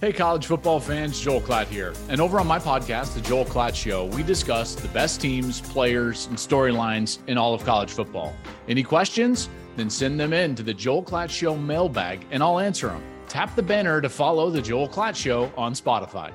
Hey, college football fans, Joel Klatt here. And over on my podcast, The Joel Klatt Show, we discuss the best teams, players, and storylines in all of college football. Any questions? Then send them in to the Joel Klatt Show mailbag, and I'll answer them. Tap the banner to follow The Joel Klatt Show on Spotify.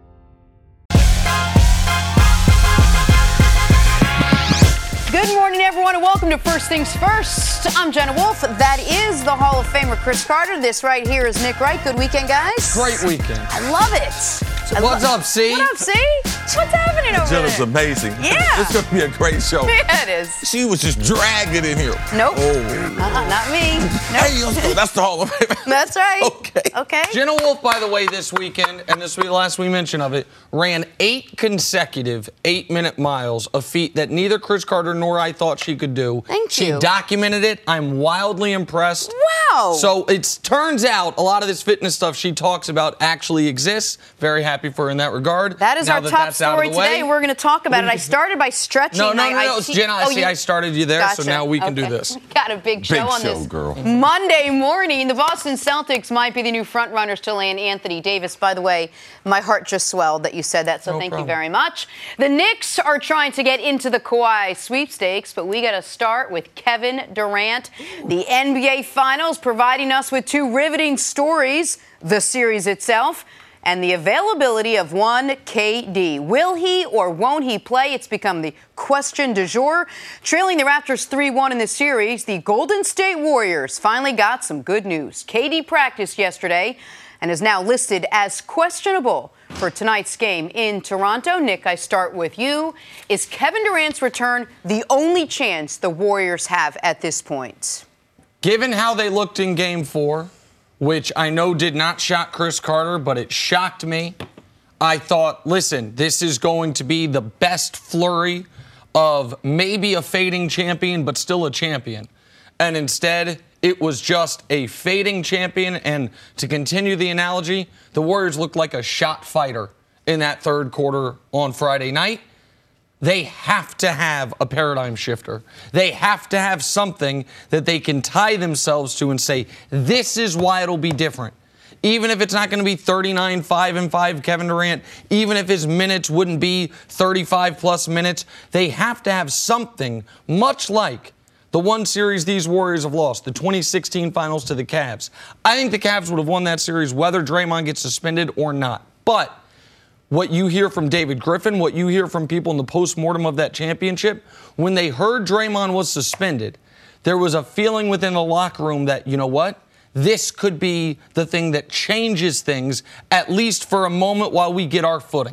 Good morning, everyone, and welcome to First Things First. I'm Jenna Wolf. That is the Hall of Famer Chris Carter. This right here is Nick Wright. Good weekend, guys. Great weekend. I love it. What's up, C? What up, C? What's happening over there? Jenna's amazing. Yeah. It's going to be a great show. Yeah, it is. She was just dragging in here. Nope. Oh. Not me. Nope. Hey, let's go. That's the Hall of Fame. That's right. Okay. Jenna Wolf, by the way, this weekend, and this will be the last we mention of it, ran 8 consecutive 8-minute miles, a feat that neither Chris Carter nor I thought she could do. Thank you. She documented it. I'm wildly impressed. Wow. So it turns out a lot of this fitness stuff she talks about actually exists. Very happy for her in that regard. That is our top story today. We're going to talk about it. I started by stretching. No. Jenna, I started you there, Gotcha. So now we can do this. Got a big show on this girl. Monday morning. The Boston Celtics might be the new front runners to land Anthony Davis. By the way, my heart just swelled that you said that, so thank you very much. The Knicks are trying to get into the Kawhi sweepstakes, but we got to start with Kevin Durant. The NBA Finals providing us with 2 riveting stories, the series itself, and the availability of one KD. Will he or won't he play? It's become the question du jour. Trailing the Raptors 3-1 in the series, the Golden State Warriors finally got some good news. KD practiced yesterday and is now listed as questionable for tonight's game in Toronto. Nick, I start with you. Is Kevin Durant's return the only chance the Warriors have at this point? Given how they looked in Game 4, which I know did not shock Chris Carter, but it shocked me. I thought, listen, this is going to be the best flurry of maybe a fading champion, but still a champion. And instead, it was just a fading champion. And to continue the analogy, the Warriors looked like a shot fighter in that third quarter on Friday night. They have to have a paradigm shifter. They have to have something that they can tie themselves to and say, this is why it'll be different. Even if it's not going to be 39, 5-5 Kevin Durant, even if his minutes wouldn't be 35-plus minutes, they have to have something much like the one series these Warriors have lost, the 2016 finals to the Cavs. I think the Cavs would have won that series whether Draymond gets suspended or not. But what you hear from David Griffin, what you hear from people in the postmortem of that championship, when they heard Draymond was suspended, there was a feeling within the locker room that, you know what, this could be the thing that changes things, at least for a moment while we get our footing.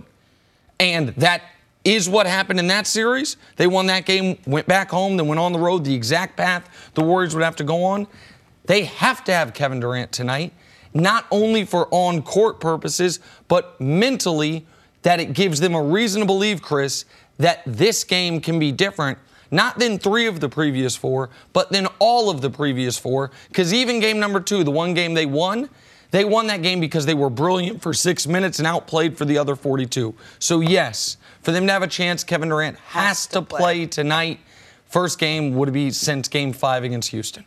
And that is what happened in that series. They won that game, went back home, then went on the road, the exact path the Warriors would have to go on. They have to have Kevin Durant tonight. Not only for on-court purposes, but mentally, that it gives them a reason to believe, Chris, that this game can be different, not than 3 of the previous 4, but than all of the previous 4, because even game number 2, the one game they won that game because they were brilliant for 6 minutes and outplayed for the other 42. So, yes, for them to have a chance, Kevin Durant has to play tonight. First game would be since Game 5 against Houston.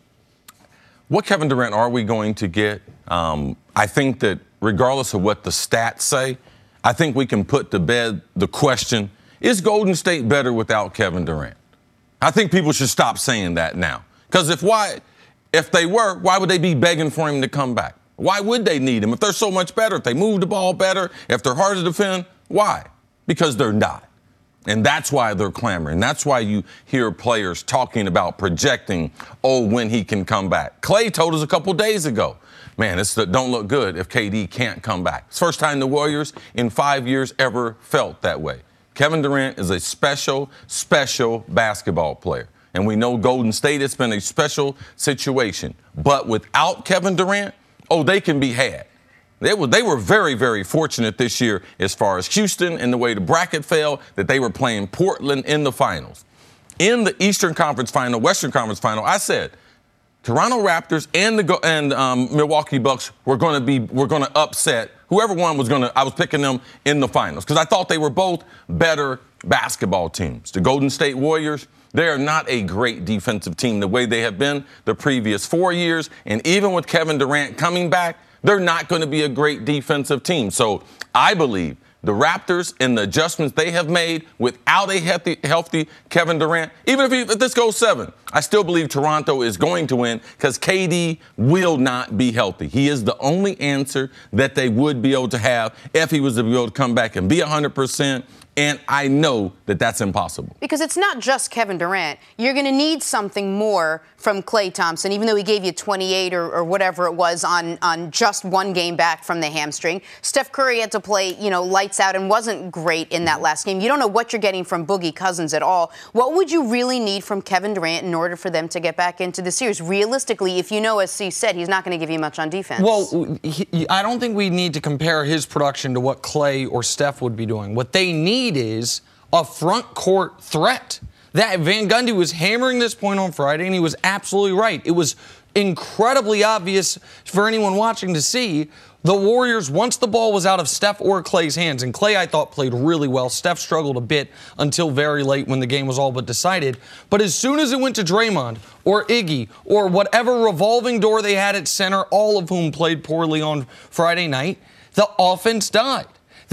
What Kevin Durant are we going to get? I think that regardless of what the stats say, I think we can put to bed the question, is Golden State better without Kevin Durant? I think people should stop saying that now. Because if they were, why would they be begging for him to come back? Why would they need him? If they're so much better, if they move the ball better, if they're hard to defend, why? Because they're not. And that's why they're clamoring. That's why you hear players talking about projecting, when he can come back. Clay told us a couple days ago, man, this don't look good if KD can't come back. It's the first time the Warriors in 5 years ever felt that way. Kevin Durant is a special, special basketball player. And we know Golden State, it's been a special situation. But without Kevin Durant, they can be had. They were very, very fortunate this year as far as Houston and the way the bracket fell, that they were playing Portland in the finals. In the Eastern Conference Final, Western Conference Final, I said Toronto Raptors and Milwaukee Bucks were going to upset whoever won I was picking them in the finals because I thought they were both better basketball teams. The Golden State Warriors, they are not a great defensive team the way they have been the previous 4 years. And even with Kevin Durant coming back, They're not going to be a great defensive team. So I believe the Raptors and the adjustments they have made without a healthy Kevin Durant, even if this goes 7, I still believe Toronto is going to win because KD will not be healthy. He is the only answer that they would be able to have if he was to be able to come back and be 100%. And I know that that's impossible. Because it's not just Kevin Durant. You're going to need something more from Klay Thompson, even though he gave you 28 or whatever it was on just one game back from the hamstring. Steph Curry had to play, lights out and wasn't great in that last game. You don't know what you're getting from Boogie Cousins at all. What would you really need from Kevin Durant in order for them to get back into the series? Realistically, if you know, as C said, he's not going to give you much on defense. Well, I don't think we need to compare his production to what Klay or Steph would be doing. What they need is a front court threat. That Van Gundy was hammering this point on Friday, and he was absolutely right. It was incredibly obvious for anyone watching to see the Warriors, once the ball was out of Steph or Klay's hands, and Klay, I thought, played really well. Steph struggled a bit until very late when the game was all but decided. But as soon as it went to Draymond or Iggy or whatever revolving door they had at center, all of whom played poorly on Friday night, the offense died.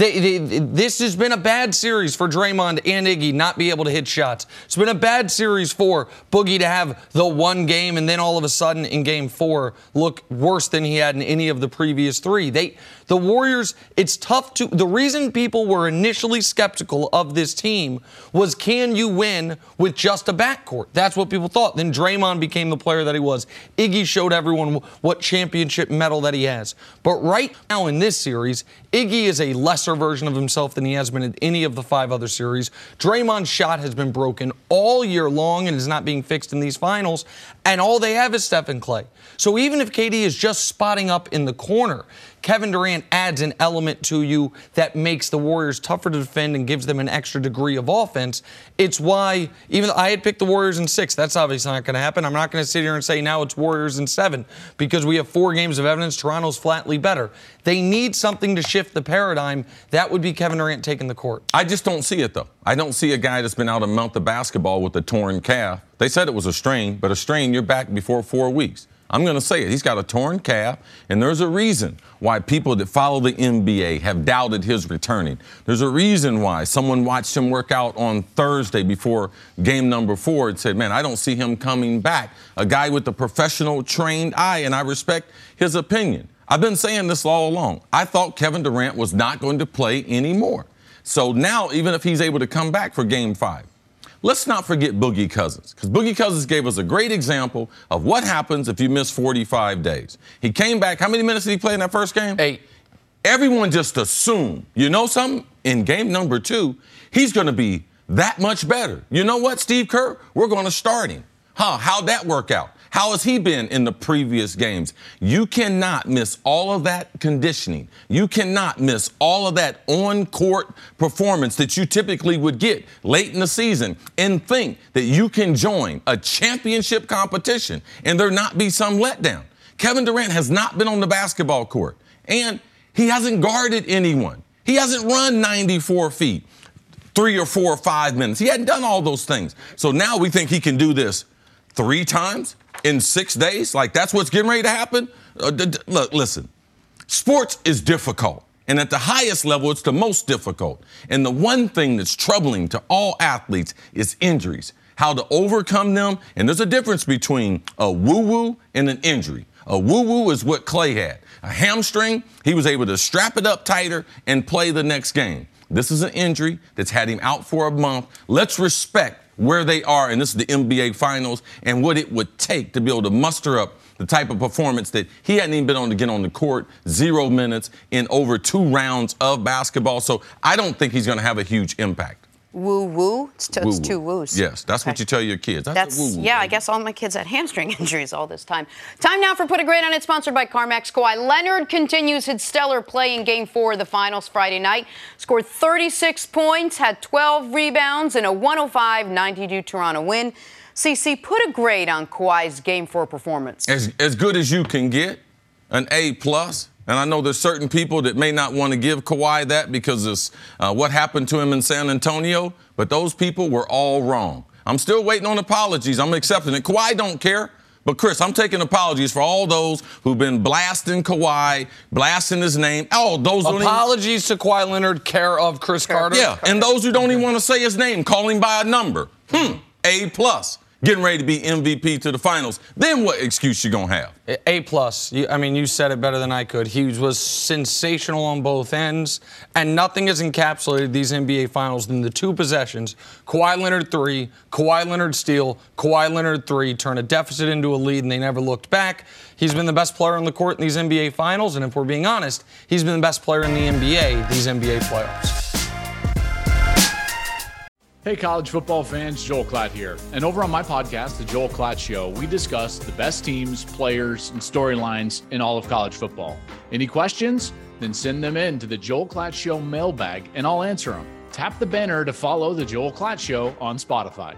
This has been a bad series for Draymond and Iggy not be able to hit shots. It's been a bad series for Boogie to have the one game and then all of a sudden in game 4 look worse than he had in any of the previous 3. The Warriors, it's tough to... The reason people were initially skeptical of this team was, can you win with just a backcourt? That's what people thought. Then Draymond became the player that he was. Iggy showed everyone what championship medal that he has. But right now in this series, Iggy is a lesser version of himself than he has been in any of the 5 other series. Draymond's shot has been broken all year long and is not being fixed in these finals. And all they have is Steph and Klay. So even if KD is just spotting up in the corner, Kevin Durant adds an element to you that makes the Warriors tougher to defend and gives them an extra degree of offense. It's why, even though I had picked the Warriors in 6, that's obviously not going to happen. I'm not going to sit here and say now it's Warriors in 7 because we have 4 games of evidence Toronto's flatly better. They need something to shift the paradigm. That would be Kevin Durant taking the court. I just don't see it, though. I don't see a guy that's been out a month of basketball with a torn calf. They said it was a strain, but a strain, you're back before 4 weeks. I'm going to say it. He's got a torn calf, and there's a reason why people that follow the NBA have doubted his returning. There's a reason why someone watched him work out on Thursday before game number 4 and said, man, I don't see him coming back. A guy with a professional trained eye, and I respect his opinion. I've been saying this all along. I thought Kevin Durant was not going to play anymore. So now, even if he's able to come back for game 5, let's not forget Boogie Cousins, because Boogie Cousins gave us a great example of what happens if you miss 45 days. He came back. How many minutes did he play in that first game? 8. Everyone just assumed, you know something? In game number 2, he's going to be that much better. You know what, Steve Kerr? We're going to start him. How'd that work out? How has he been in the previous games? You cannot miss all of that conditioning. You cannot miss all of that on-court performance that you typically would get late in the season and think that you can join a championship competition and there not be some letdown. Kevin Durant has not been on the basketball court, and he hasn't guarded anyone. He hasn't run 94 feet, 3 or 4 or 5 minutes. He hadn't done all those things. So now we think he can do this 3 times in 6 days? Like, that's what's getting ready to happen? Look, listen, sports is difficult. And at the highest level, it's the most difficult. And the one thing that's troubling to all athletes is injuries, how to overcome them. And there's a difference between a woo-woo and an injury. A woo-woo is what Klay had. A hamstring, he was able to strap it up tighter and play the next game. This is an injury that's had him out for a month. Let's respect where they are, and this is the NBA Finals, and what it would take to be able to muster up the type of performance that he hadn't even been on to get on the court, 0 minutes in over 2 rounds of basketball. So I don't think he's going to have a huge impact. Woo-woo? It's 2 woos. Yes, that's what you tell your kids. That's woo-woo. Yeah, baby. I guess all my kids had hamstring injuries all this time. Time now for Put a Grade on It, sponsored by CarMax. Kawhi Leonard continues his stellar play in Game 4 of the Finals Friday night. Scored 36 points, had 12 rebounds, and a 105-92 Toronto win. CC, put a grade on Kawhi's Game 4 performance. As good as you can get, an A+. And I know there's certain people that may not want to give Kawhi that because of what happened to him in San Antonio, but those people were all wrong. I'm still waiting on apologies. I'm accepting it. Kawhi don't care, But, Chris, I'm taking apologies for all those who've been blasting Kawhi, blasting his name. Those apologies to Kawhi Leonard, care of Chris Carter. Yeah, and those who don't even want to say his name, call him by a number. A+. Getting ready to be MVP to the finals. Then what excuse you going to have? A+. You said it better than I could. He was sensational on both ends, and nothing has encapsulated these NBA finals than the two possessions. Kawhi Leonard 3, Kawhi Leonard steal, Kawhi Leonard 3, turn a deficit into a lead, and they never looked back. He's been the best player on the court in these NBA finals, and if we're being honest, he's been the best player in the NBA these NBA playoffs. Hey, college football fans, Joel Klatt here. And over on my podcast, The Joel Klatt Show, we discuss the best teams, players, and storylines in all of college football. Any questions? Then send them in to the Joel Klatt Show mailbag, and I'll answer them. Tap the banner to follow The Joel Klatt Show on Spotify.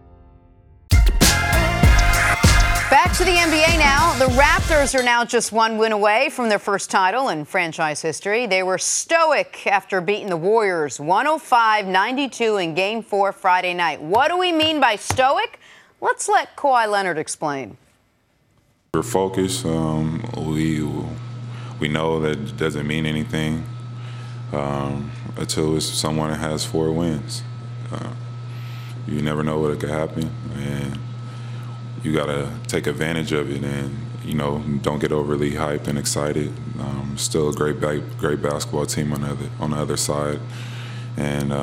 Back to the NBA now. The Raptors are now just one win away from their first title in franchise history. They were stoic after beating the Warriors 105-92 in Game 4 Friday night. What do we mean by stoic? Let's let Kawhi Leonard explain. We're focused. We know that it doesn't mean anything until it's someone that has 4 wins. You never know what could happen, and you got to take advantage of it and, don't get overly hyped and excited. Still a great basketball team on the other side. And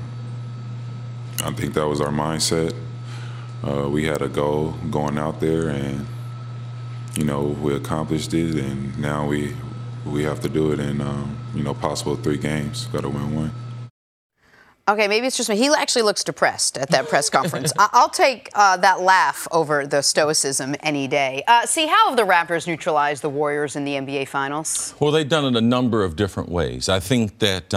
I think that was our mindset. We had a goal going out there and, we accomplished it. And now we have to do it in, possible 3 games. Got to win 1. Okay, maybe it's just me. He actually looks depressed at that press conference. I'll take that laugh over the stoicism any day. How have the Raptors neutralized the Warriors in the NBA Finals? Well, they've done it a number of different ways. I think that,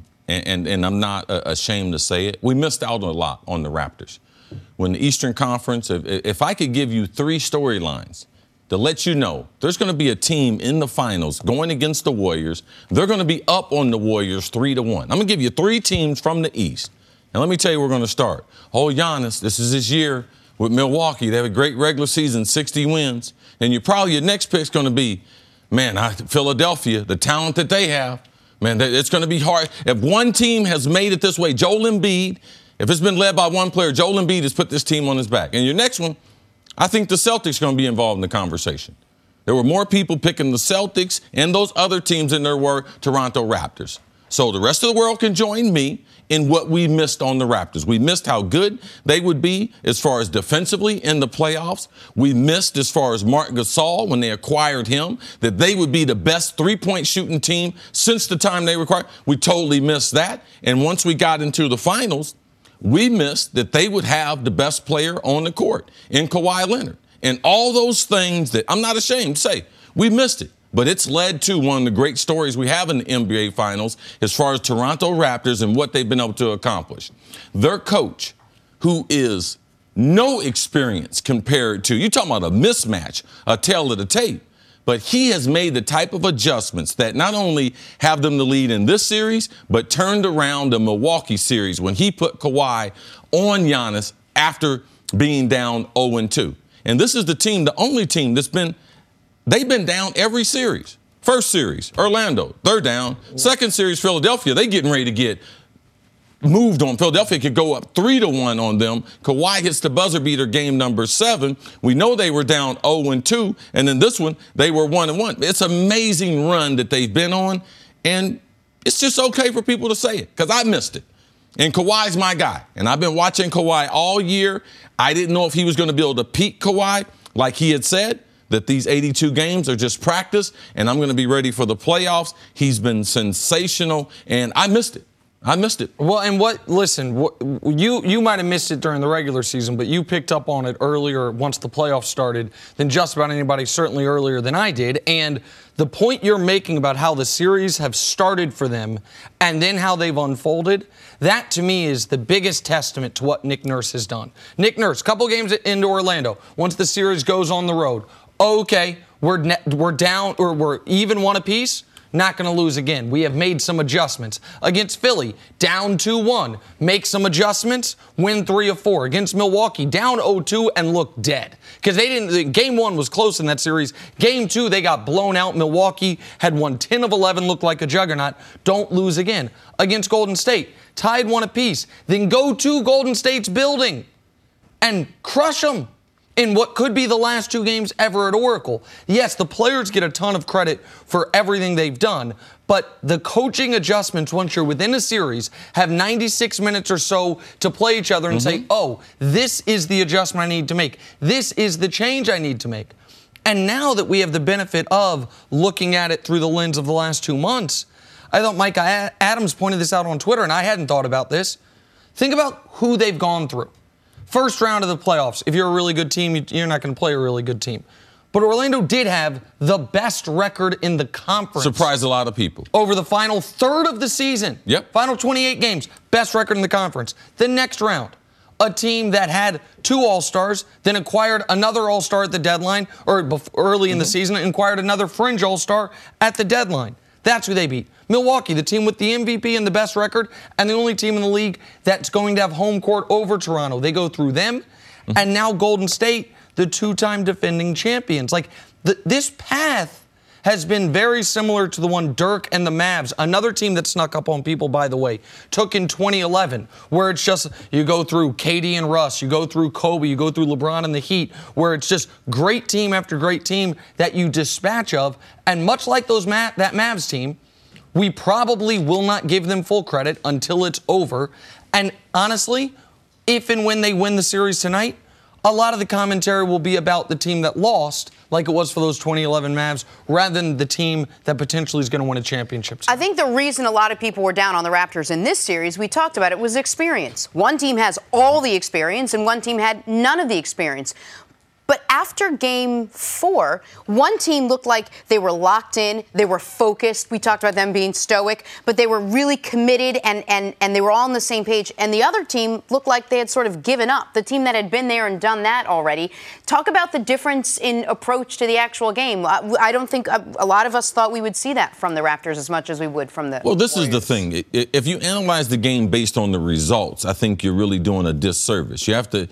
and I'm not ashamed to say it, we missed out a lot on the Raptors. When the Eastern Conference, if I could give you 3 storylines to let you know there's going to be a team in the finals going against the Warriors. They're going to be up on the Warriors 3-1. I'm going to give you 3 teams from the East. And let me tell you where we're going to start. Giannis, this is his year with Milwaukee. They have a great regular season, 60 wins. And your next pick's going to be, Philadelphia, the talent that they have. Man, it's going to be hard. If one team has made it this way, Joel Embiid, if it's been led by one player, Joel Embiid has put this team on his back. And your next one, I think the Celtics are going to be involved in the conversation. There were more people picking the Celtics and those other teams than there were Toronto Raptors. So the rest of the world can join me in what we missed on the Raptors. We missed how good they would be as far as defensively in the playoffs. We missed as far as Marc Gasol when they acquired him, that they would be the best 3-point shooting team since the time they acquired. We totally missed that. And once we got into the finals, we missed that they would have the best player on the court in Kawhi Leonard. And all those things that I'm not ashamed to say, we missed it. But it's led to one of the great stories we have in the NBA Finals as far as Toronto Raptors and what they've been able to accomplish. Their coach, who is no experience compared to, you're talking about a mismatch, a tale of the tape. But he has made the type of adjustments that not only have them the lead in this series, but turned around the Milwaukee series when he put Kawhi on Giannis after being down 0-2. And this is the only team they've been down every series. First series, Orlando, they're down. Second series, Philadelphia, they getting ready to get moved on. Philadelphia could go up 3-1 on them. Kawhi hits the buzzer beater game number 7. We know they were down 0-2, and then this one, they were 1-1. It's an amazing run that they've been on, and it's just okay for people to say it, because I missed it. And Kawhi's my guy, and I've been watching Kawhi all year. I didn't know if he was going to be able to peak Kawhi, like he had said, that these 82 games are just practice, and I'm going to be ready for the playoffs. He's been sensational, and I missed it. Well, and you might have missed it during the regular season, but you picked up on it earlier once the playoffs started than just about anybody, certainly earlier than I did. And the point you're making about how the series have started for them and then how they've unfolded, that to me is the biggest testament to what Nick Nurse has done. Nick Nurse, couple games into Orlando, once the series goes on the road, okay, we're down or we're even 1 apiece. not going to lose again. We have made some adjustments. Against Philly, down 2-1, make some adjustments, win 3 of 4. Against Milwaukee, down 0-2 and look dead. Because they didn't. Game 1 was close in that series. Game 2, they got blown out. Milwaukee had won 10 of 11, looked like a juggernaut. Don't lose again. Against Golden State, tied 1 apiece. Then go to Golden State's building and crush them in what could be the last 2 games ever at Oracle. Yes, the players get a ton of credit for everything they've done, but the coaching adjustments once you're within a series have 96 minutes or so to play each other and say, oh, this is the adjustment I need to make. This is the change I need to make. And now that we have the benefit of looking at it through the lens of the last 2 months, I thought Micah Adams pointed this out on Twitter, and I hadn't thought about this. Think about who they've gone through. First round of the playoffs. If you're a really good team, you're not going to play a really good team. But Orlando did have the best record in the conference. Surprised a lot of people. Over the final third of the season. Yep. Final 28 games. Best record in the conference. The next round, a team that had 2 All-Stars, then acquired another All-Star at the deadline, or early in the season, and acquired another fringe All-Star at the deadline. That's who they beat. Milwaukee, the team with the MVP and the best record, and the only team in the league that's going to have home court over Toronto. They go through them, and now Golden State, the 2-time defending champions. Like, this path has been very similar to the one Dirk and the Mavs, another team that snuck up on people, by the way, took in 2011, where it's just you go through KD and Russ, you go through Kobe, you go through LeBron and the Heat, where it's just great team after great team that you dispatch of. And much like that Mavs team, we probably will not give them full credit until it's over. And honestly, if and when they win the series tonight, a lot of the commentary will be about the team that lost, like it was for those 2011 Mavs, rather than the team that potentially is going to win a championship. I think the reason a lot of people were down on the Raptors in this series, we talked about it, was experience. One team has all the experience, and one team had none of the experience. But after Game 4, one team looked like they were locked in, they were focused. We talked about them being stoic, but they were really committed and they were all on the same page. And the other team looked like they had sort of given up, the team that had been there and done that already. Talk about the difference in approach to the actual game. I don't think a lot of us thought we would see that from the Raptors as much as we would from the Well, this Warriors. is the thing. If you analyze the game based on the results, I think you're really doing a disservice. You have to...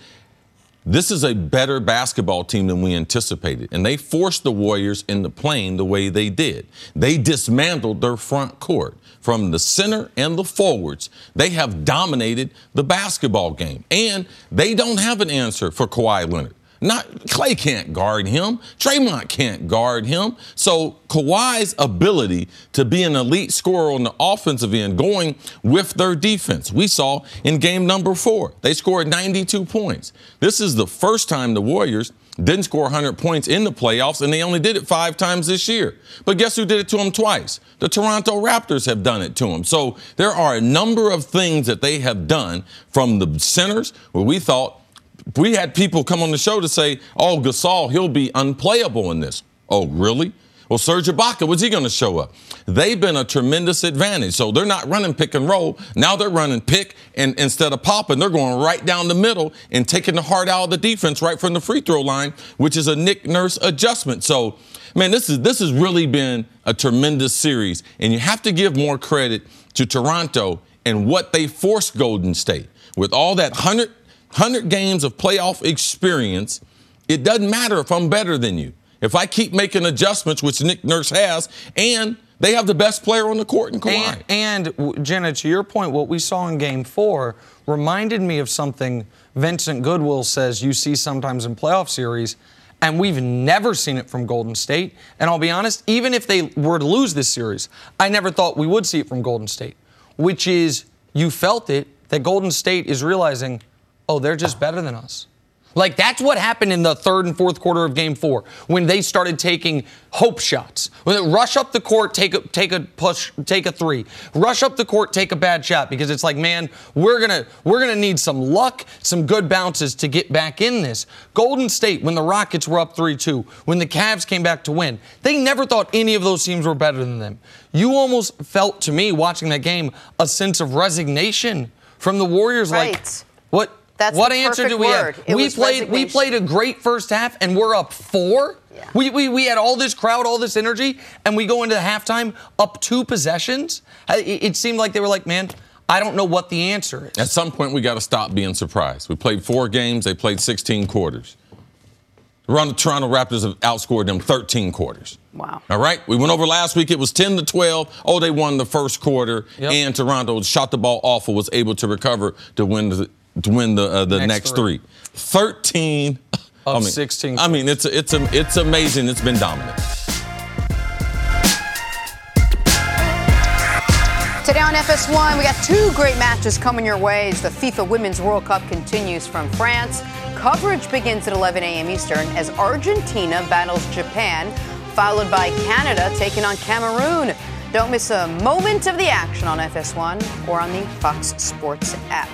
This is a better basketball team than we anticipated, and they forced the Warriors into playing the way they did. They dismantled their front court. From the center and the forwards, they have dominated the basketball game, and they don't have an answer for Kawhi Leonard. Clay can't guard him. Draymond can't guard him. So Kawhi's ability to be an elite scorer on the offensive end going with their defense. We saw in game number 4, they scored 92 points. This is the first time the Warriors didn't score 100 points in the playoffs, and they only did it 5 times this year. But guess who did it to them twice? The Toronto Raptors have done it to them. So there are a number of things that they have done from the centers where we thought, we had people come on the show to say, oh, Gasol, he'll be unplayable in this. Oh, really? Well, Serge Ibaka, when's he going to show up? They've been a tremendous advantage. So they're not running pick and roll. Now they're running pick, and instead of popping, they're going right down the middle and taking the heart out of the defense right from the free throw line, which is a Nick Nurse adjustment. So, man, this has really been a tremendous series. And you have to give more credit to Toronto and what they forced Golden State. With all that 100 games of playoff experience, it doesn't matter if I'm better than you. If I keep making adjustments, which Nick Nurse has, and they have the best player on the court in Kawhi. And Jenna, to your point, what we saw in Game 4 reminded me of something Vincent Goodwill says you see sometimes in playoff series, and we've never seen it from Golden State. And I'll be honest, even if they were to lose this series, I never thought we would see it from Golden State, which is you felt it, that Golden State is realizing, oh, they're just better than us. Like, that's what happened in the third and fourth quarter of Game 4 when they started taking hope shots. When they rush up the court, take a push, take a 3. Rush up the court, take a bad shot, because it's like, man, we're gonna need some luck, some good bounces to get back in this. Golden State, when the Rockets were up 3-2, when the Cavs came back to win, they never thought any of those teams were better than them. You almost felt, to me, watching that game, a sense of resignation from the Warriors. Right. Like, what? That's what the answer do perfect we word. have? It We was played resignation. a great first half, and we're up 4. Yeah. We had all this crowd, all this energy, and we go into the halftime up 2 possessions. It seemed like they were like, man, I don't know what the answer is. At some point, we got to stop being surprised. We played 4 games. They played 16 quarters. The Toronto Raptors have outscored them 13 quarters. Wow. All right? We went over last week. It was 10-12. Oh, they won the first quarter. Yep. And Toronto shot the ball awful, was able to recover to win the next 3. 13 of 16. I mean, it's amazing. It's been dominant. Today on FS1, we got 2 great matches coming your way as the FIFA Women's World Cup continues from France. Coverage begins at 11 a.m. Eastern as Argentina battles Japan, followed by Canada taking on Cameroon. Don't miss a moment of the action on FS1 or on the Fox Sports app.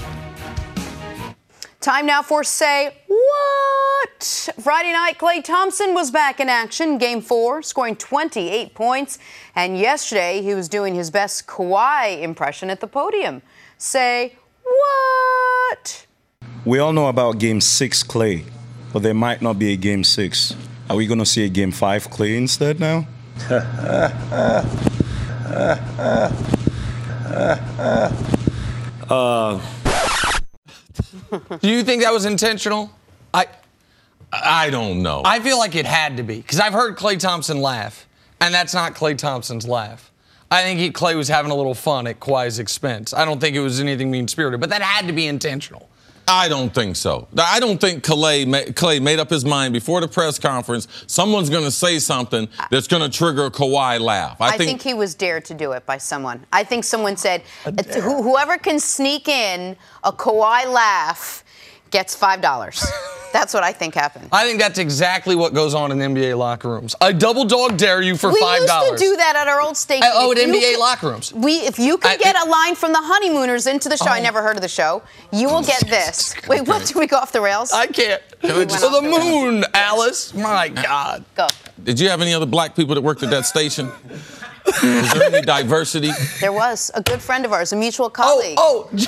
Time now for Say What? Friday night, Klay Thompson was back in action, Game 4, scoring 28 points. And yesterday, he was doing his best Kawhi impression at the podium. Say what? We all know about Game 6 Klay, but there might not be a Game 6. Are we going to see a Game 5 Klay instead now? Do you think that was intentional? I don't know. I feel like it had to be, because I've heard Klay Thompson laugh, and that's not Klay Thompson's laugh. I think Klay was having a little fun at Kawhi's expense. I don't think it was anything mean-spirited, but that had to be intentional. I don't think so. I don't think Klay made up his mind before the press conference. Someone's going to say something that's going to trigger a Kawhi laugh. I think he was dared to do it by someone. I think someone said, whoever can sneak in a Kawhi laugh gets $5. That's what I think happened. I think that's exactly what goes on in NBA locker rooms. I double dog dare you for $5. We used to do that at our old station. At NBA locker rooms. If you could get a line from the Honeymooners into the show, I never heard of the show, you will get this. Wait, what? Did we go off the rails? I can't. To the moon, Alice. My God. Go. Did you have any other black people that worked at that station? Was there any diversity? There was. A good friend of ours, a mutual colleague.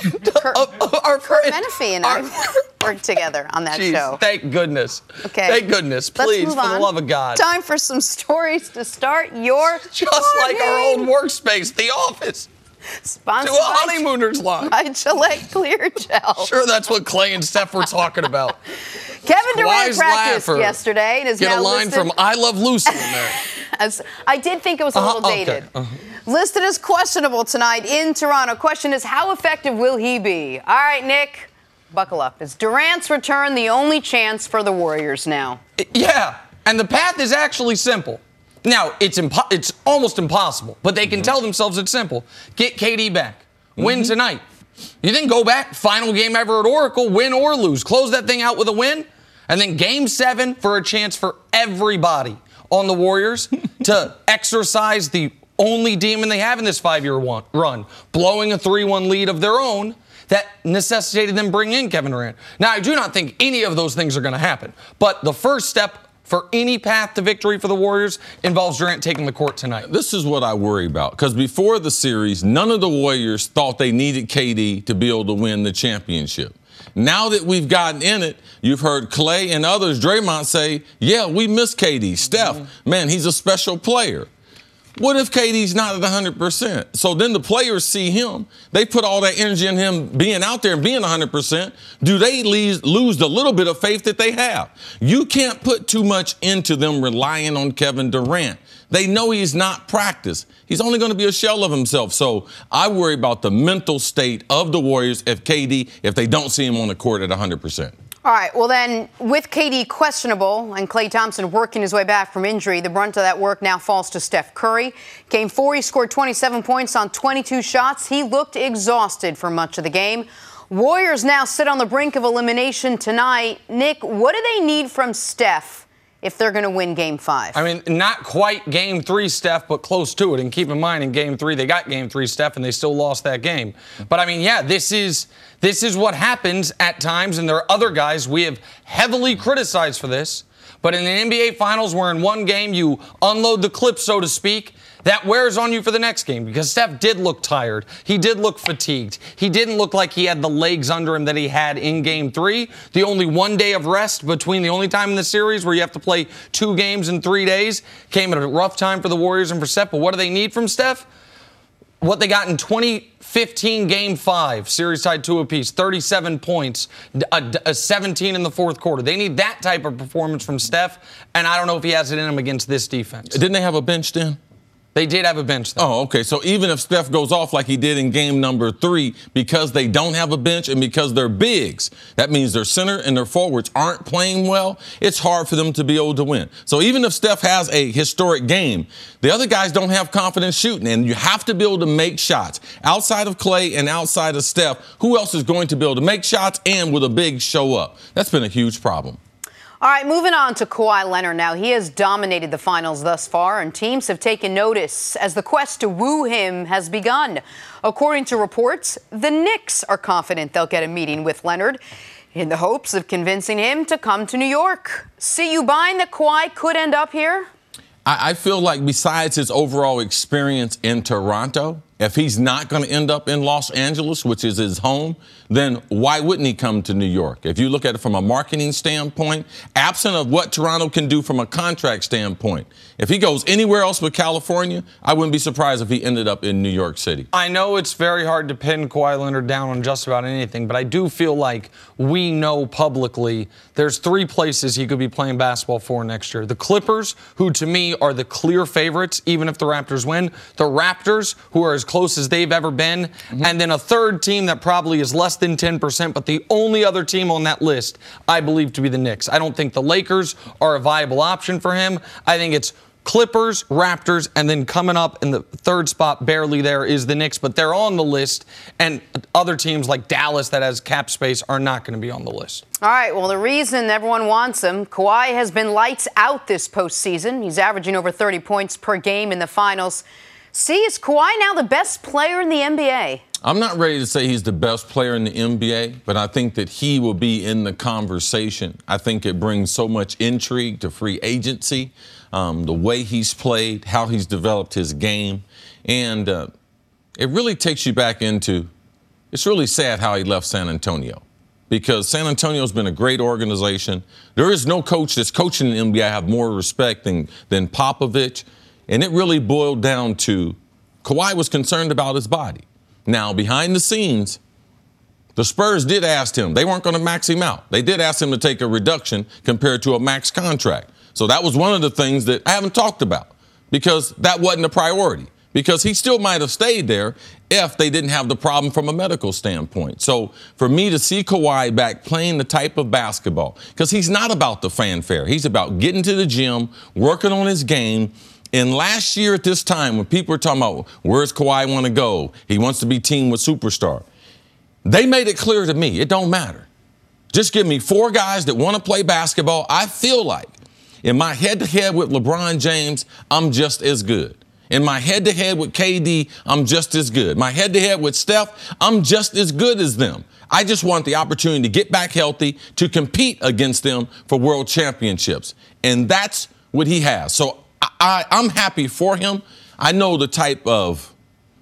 Our Kurt friend. Menefee and I worked together on that show. Thank goodness. Okay. Thank goodness. Please, Let's move for the on. love of God. Time for some stories to start your Just like our old workspace, the office. Sponsored To a honeymooners line. by Gillette Clear Gel. Sure, that's what Klay and Steph were talking about. Kevin Durant Kawhi's practiced laugher. yesterday and is Get now a line listed from I Love Lucy in there. as I did think it was a little Okay. dated. Listed as questionable tonight in Toronto. Question is, how effective will he be? All right, Nick, buckle up. Is Durant's return the only chance for the Warriors now? Yeah, and the path is actually simple. Now, it's almost impossible, but they can tell themselves it's simple. Get KD back. Win tonight. You then go back, final game ever at Oracle, win or lose. Close that thing out with a win, and then Game 7 for a chance for everybody on the Warriors to exercise the only demon they have in this 5-year run, blowing a 3-1 lead of their own that necessitated them bringing in Kevin Durant. Now, I do not think any of those things are going to happen, but the first step for any path to victory for the Warriors involves Durant taking the court tonight. This is what I worry about, because before the series, none of the Warriors thought they needed KD to be able to win the championship. Now that we've gotten in it, you've heard Klay and others, Draymond, say, yeah, we miss KD. Steph, man, he's a special player. What if KD's not at 100%? So then the players see him. They put all that energy in him being out there and being 100%. Do they lose the little bit of faith that they have? You can't put too much into them relying on Kevin Durant. They know he's not practiced. He's only going to be a shell of himself. So I worry about the mental state of the Warriors if they don't see him on the court at 100%. All right, well then, with KD questionable and Klay Thompson working his way back from injury, the brunt of that work now falls to Steph Curry. Game 4, he scored 27 points on 22 shots. He looked exhausted for much of the game. Warriors now sit on the brink of elimination tonight. Nick, what do they need from Steph if they're going to win Game 5? I mean, not quite Game 3 Steph, but close to it. And keep in mind, in Game 3, they got Game 3 Steph, and they still lost that game. But, I mean, yeah, this is what happens at times, and there are other guys we have heavily criticized for this. But in the NBA Finals, where in one game you unload the clip, so to speak, That wears on you for the next game because Steph did look tired. He did look fatigued. He didn't look like he had the legs under him that he had in Game 3. The only one day of rest between the only time in the series where you have to play 2 games in 3 days came at a rough time for the Warriors and for Steph. But what do they need from Steph? What they got in 2015 Game 5, series tied 2 apiece, 37 points, 17 in the fourth quarter. They need that type of performance from Steph, and I don't know if he has it in him against this defense. Didn't they have a bench then? They did have a bench, though. Oh, okay. So even if Steph goes off like he did in game number 3, because they don't have a bench and because they're bigs, that means their center and their forwards aren't playing well, it's hard for them to be able to win. So even if Steph has a historic game, the other guys don't have confidence shooting, and you have to be able to make shots. Outside of Clay and outside of Steph, who else is going to be able to make shots and with a big show up? That's been a huge problem. All right, moving on to Kawhi Leonard now. He has dominated the finals thus far, and teams have taken notice as the quest to woo him has begun. According to reports, the Knicks are confident they'll get a meeting with Leonard in the hopes of convincing him to come to New York. See you buying that Kawhi could end up here? I feel like besides his overall experience in Toronto, if he's not going to end up in Los Angeles, which is his home, then why wouldn't he come to New York? If you look at it from a marketing standpoint, absent of what Toronto can do from a contract standpoint, if he goes anywhere else but California, I wouldn't be surprised if he ended up in New York City. I know it's very hard to pin Kawhi Leonard down on just about anything, but I do feel like we know publicly there's 3 places he could be playing basketball for next year. The Clippers, who to me are the clear favorites, even if the Raptors win. The Raptors, who are as close as they've ever been. And then a third team that probably is less than 10%, but the only other team on that list I believe to be the Knicks. I don't think the Lakers are a viable option for him. I think it's Clippers, Raptors, and then coming up in the third spot, barely there, is the Knicks, but they're on the list, and other teams like Dallas that has cap space are not going to be on the list. All right, well, the reason everyone wants him, Kawhi has been lights out this postseason. He's averaging over 30 points per game in the finals. See, is Kawhi now the best player in the NBA? I'm not ready to say he's the best player in the NBA, but I think that he will be in the conversation. I think it brings so much intrigue to free agency, the way he's played, how he's developed his game, and it really takes you back into, it's really sad how he left San Antonio, because San Antonio's been a great organization. There is no coach that's coaching in the NBA I have more respect than Popovich, and it really boiled down to Kawhi was concerned about his body. Now, behind the scenes, the Spurs did ask him. They weren't going to max him out. They did ask him to take a reduction compared to a max contract. So that was one of the things that I haven't talked about, because that wasn't a priority, because he still might have stayed there if they didn't have the problem from a medical standpoint. So for me to see Kawhi back playing the type of basketball, because he's not about the fanfare. He's about getting to the gym, working on his game. And last year at this time, when people were talking about where's Kawhi want to go, he wants to be teamed with superstar, they made it clear to me, it don't matter. Just give me 4 guys that want to play basketball. I feel like in my head-to-head with LeBron James, I'm just as good. In my head-to-head with KD, I'm just as good. My head-to-head with Steph, I'm just as good as them. I just want the opportunity to get back healthy, to compete against them for world championships. And that's what he has. So I'm happy for him. I know the type of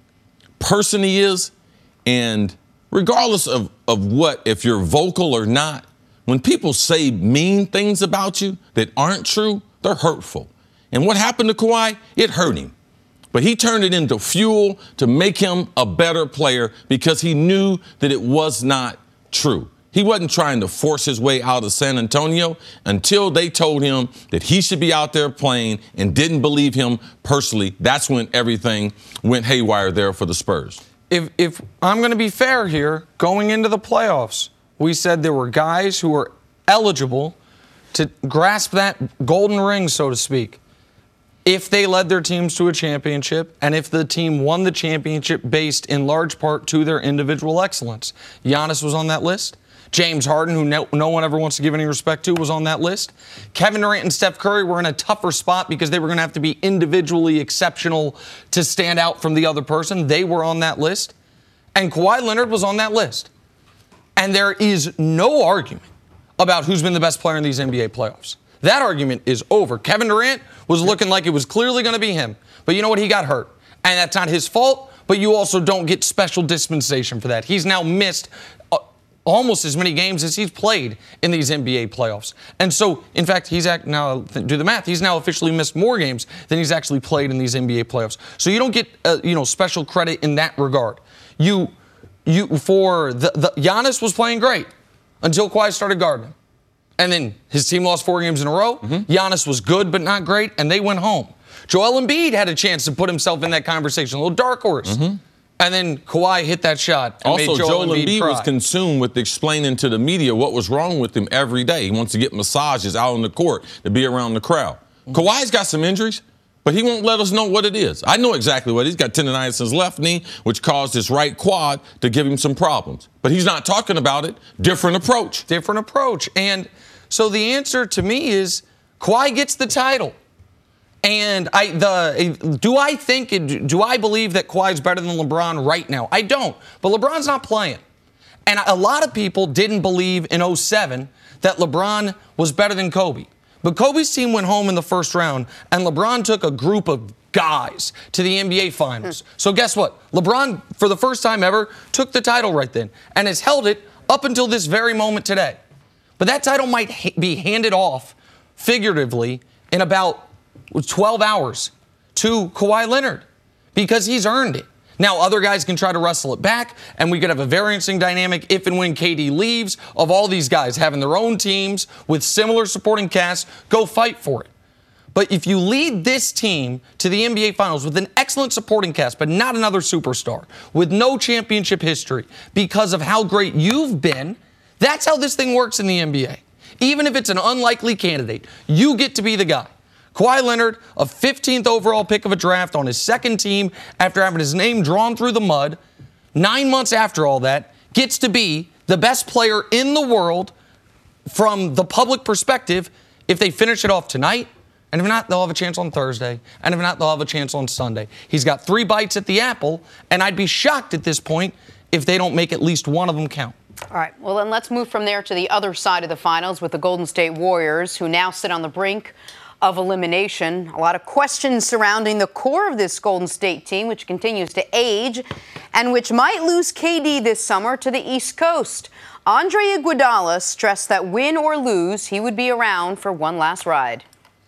person he is, and regardless of what, if you're vocal or not, when people say mean things about you that aren't true, they're hurtful. And what happened to Kawhi? It hurt him. But he turned it into fuel to make him a better player, because he knew that it was not true. He wasn't trying to force his way out of San Antonio until they told him that he should be out there playing and didn't believe him personally. That's when everything went haywire there for the Spurs. If I'm going to be fair here, going into the playoffs, we said there were guys who were eligible to grasp that golden ring, so to speak, if they led their teams to a championship and if the team won the championship based in large part to their individual excellence. Giannis was on that list. James Harden, who no one ever wants to give any respect to, was on that list. Kevin Durant and Steph Curry were in a tougher spot because they were going to have to be individually exceptional to stand out from the other person. They were on that list. And Kawhi Leonard was on that list. And there is no argument about who's been the best player in these NBA playoffs. That argument is over. Kevin Durant was looking like it was clearly going to be him. But you know what? He got hurt. And that's not his fault, but you also don't get special dispensation for that. He's now missed almost as many games as he's played in these NBA playoffs. And so, in fact, now do the math. He's now officially missed more games than he's actually played in these NBA playoffs. So you don't get special credit in that regard. Giannis was playing great until Kawhi started guarding him. And then his team lost 4 games in a row. Giannis was good but not great, and they went home. Joel Embiid had a chance to put himself in that conversation, a little dark horse. And then Kawhi hit that shot. And also, made Joel Embiid was consumed with explaining to the media what was wrong with him every day. He wants to get massages out on the court to be around the crowd. Kawhi's got some injuries, but he won't let us know what it is. I know exactly what it is. He's got tendonitis in his left knee, which caused his right quad to give him some problems. But he's not talking about it. Different approach. Different approach. And so the answer to me is Kawhi gets the title. And do I believe that Kawhi's better than LeBron right now? I don't. But LeBron's not playing. And a lot of people didn't believe in 2007 that LeBron was better than Kobe. But Kobe's team went home in the first round, and LeBron took a group of guys to the NBA Finals. So guess what? LeBron, for the first time ever, took the title right then and has held it up until this very moment today. But that title might be handed off, figuratively, in about 12 hours to Kawhi Leonard because he's earned it. Now, other guys can try to wrestle it back, and we could have a very interesting dynamic if and when KD leaves of all these guys having their own teams with similar supporting casts go fight for it. But if you lead this team to the NBA Finals with an excellent supporting cast, but not another superstar, with no championship history because of how great you've been, that's how this thing works in the NBA. Even if it's an unlikely candidate, you get to be the guy. Kawhi Leonard, a 15th overall pick of a draft on his second team after having his name drawn through the mud, 9 months after all that, gets to be the best player in the world from the public perspective if they finish it off tonight. And if not, they'll have a chance on Thursday. And if not, they'll have a chance on Sunday. He's got 3 bites at the apple, and I'd be shocked at this point if they don't make at least one of them count. All right, well, then let's move from there to the other side of the finals with the Golden State Warriors, who now sit on the brink of elimination. A lot of questions surrounding the core of this Golden State team, which continues to age and which might lose KD this summer to the East Coast. Andre Iguodala stressed that win or lose, he would be around for one last ride.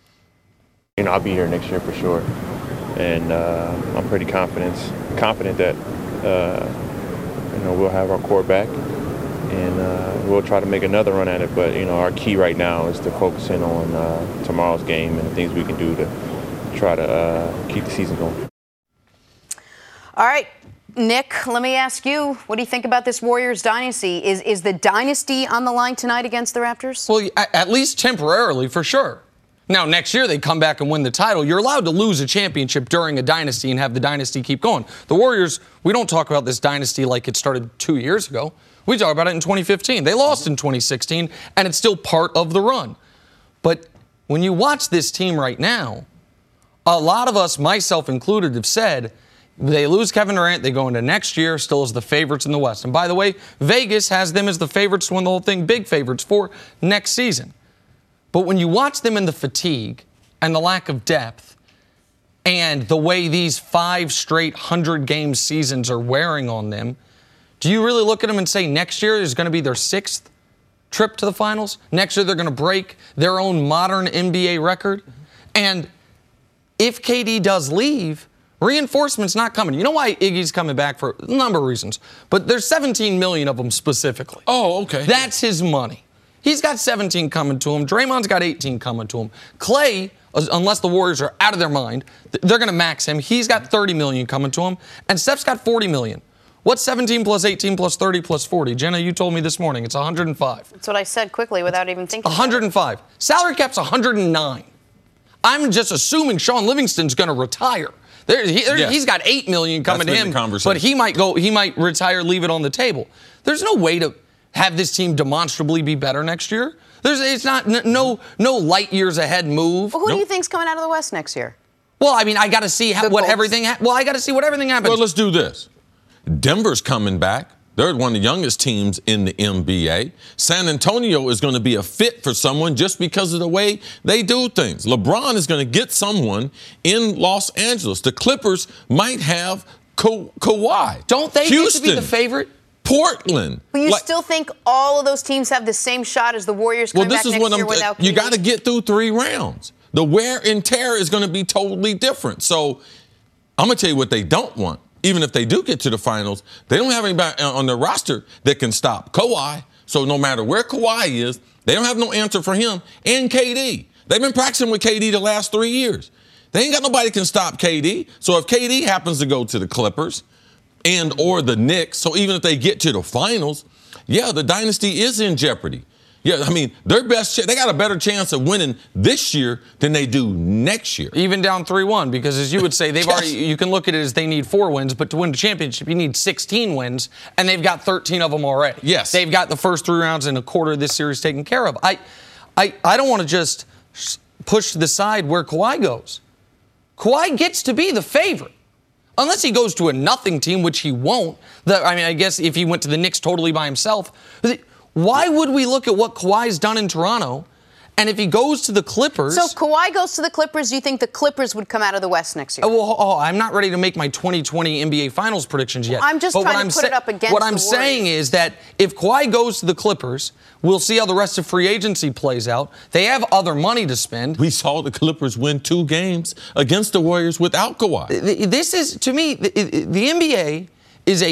I'll be here next year for sure, and I'm pretty confident that we'll have our core back. And we'll try to make another run at it. But, our key right now is to focus in on tomorrow's game and the things we can do to try to keep the season going. All right, Nick, let me ask you, what do you think about this Warriors dynasty? Is the dynasty on the line tonight against the Raptors? Well, at least temporarily, for sure. Now, next year they come back and win the title. You're allowed to lose a championship during a dynasty and have the dynasty keep going. The Warriors, we don't talk about this dynasty like it started 2 years ago. We talk about it in 2015. They lost in 2016, and it's still part of the run. But when you watch this team right now, a lot of us, myself included, have said they lose Kevin Durant, they go into next year still as the favorites in the West. And by the way, Vegas has them as the favorites to win the whole thing, big favorites for next season. But when you watch them in the fatigue and the lack of depth and the way these 5 straight 100-game seasons are wearing on them, do you really look at them and say next year is going to be their 6th trip to the finals? Next year they're going to break their own modern NBA record? And if KD does leave, reinforcement's not coming. You know why Iggy's coming back? For a number of reasons. But there's 17 million of them specifically. Oh, okay. That's his money. He's got 17 coming to him. Draymond's got 18 coming to him. Clay, unless the Warriors are out of their mind, they're going to max him. He's got 30 million coming to him. And Steph's got 40 million. What's 17 plus 18 plus 30 plus 40? Jenna, you told me this morning. It's 105. That's what I said quickly without even thinking. 105. Salary cap's 109. I'm just assuming Sean Livingston's going to retire. He's got 8 million coming to him, but he might retire, leave it on the table. There's no way to have this team demonstrably be better next year. It's not no light years ahead move. Well, who do you think's coming out of the West next year? Well, I mean, I got to see what everything happens. Well, let's do this. Denver's coming back. They're one of the youngest teams in the NBA. San Antonio is going to be a fit for someone just because of the way they do things. LeBron is going to get someone in Los Angeles. The Clippers might have Kawhi. Don't they Houston, get to be the favorite? Portland. But you still think all of those teams have the same shot as the Warriors coming back next year without KD? You got to get through 3 rounds. The wear and tear is going to be totally different. So I'm going to tell you what they don't want. Even if they do get to the finals, they don't have anybody on their roster that can stop Kawhi. So no matter where Kawhi is, they don't have no answer for him and KD. They've been practicing with KD the last 3 years. They ain't got nobody can stop KD. So if KD happens to go to the Clippers and or the Knicks, so even if they get to the finals, yeah, the dynasty is in jeopardy. Yeah, I mean, their best they got a better chance of winning this year than they do next year. Even down 3-1, because as you would say, they've already, you can look at it as they need 4 wins, but to win the championship, you need 16 wins, and they've got 13 of them already. Yes. They've got the first 3 rounds and a quarter of this series taken care of. I don't want to just push to the side where Kawhi goes. Kawhi gets to be the favorite. Unless he goes to a nothing team, which he won't. I guess if he went to the Knicks totally by himself. Why would we look at what Kawhi's done in Toronto? And if he goes to the Clippers... So if Kawhi goes to the Clippers, do you think the Clippers would come out of the West next year? I'm not ready to make my 2020 NBA Finals predictions yet. I'm just trying to put it up against what I'm saying is that if Kawhi goes to the Clippers, we'll see how the rest of free agency plays out. They have other money to spend. We saw the Clippers win 2 games against the Warriors without Kawhi. This is, to me, the NBA is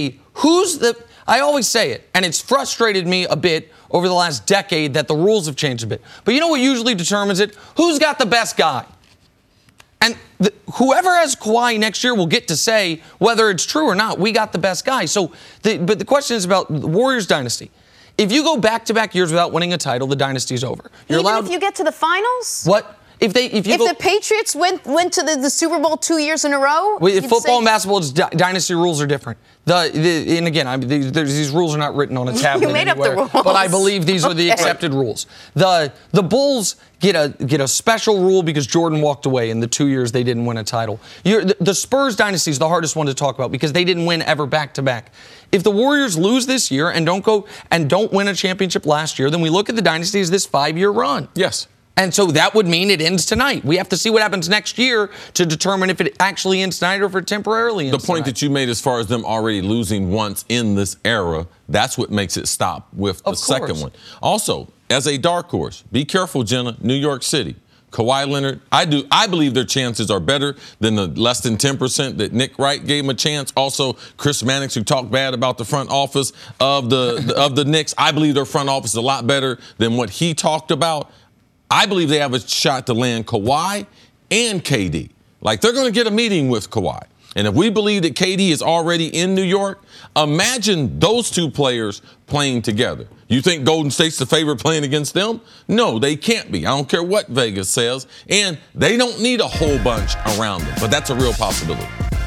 I always say it, and it's frustrated me a bit over the last decade that the rules have changed a bit. But you know what usually determines it? Who's got the best guy? And whoever has Kawhi next year will get to say whether it's true or not. We got the best guy. But the question is about the Warriors dynasty. If you go back-to-back years without winning a title, the dynasty's over. Even if you get to the finals? What? If the Patriots went to the Super Bowl 2 years in a row? Football and basketball, dynasty rules are different. And again, these rules are not written on a tablet You made anywhere, up the rules. but I believe these are the accepted rules. The Bulls get a special rule because Jordan walked away in the 2 years they didn't win a title. The Spurs dynasty is the hardest one to talk about because they didn't win ever back-to-back. If the Warriors lose this year and don't win a championship last year, then we look at the dynasty as this 5-year run. Yes. And so that would mean it ends tonight. We have to see what happens next year to determine if it actually ends tonight or if it temporarily ends The point tonight. that you made as far as them already losing once in this era, that's what makes it stop with the second one. Also, as a dark horse, be careful, Jenna, New York City. Kawhi Leonard, I believe their chances are better than the less than 10% that Nick Wright gave him a chance. Also, Chris Mannix, who talked bad about the front office of the Knicks, I believe their front office is a lot better than what he talked about. I believe they have a shot to land Kawhi and KD. Like, they're going to get a meeting with Kawhi. And if we believe that KD is already in New York, imagine those 2 players playing together. You think Golden State's the favorite playing against them? No, they can't be. I don't care what Vegas says. And they don't need a whole bunch around them. But that's a real possibility.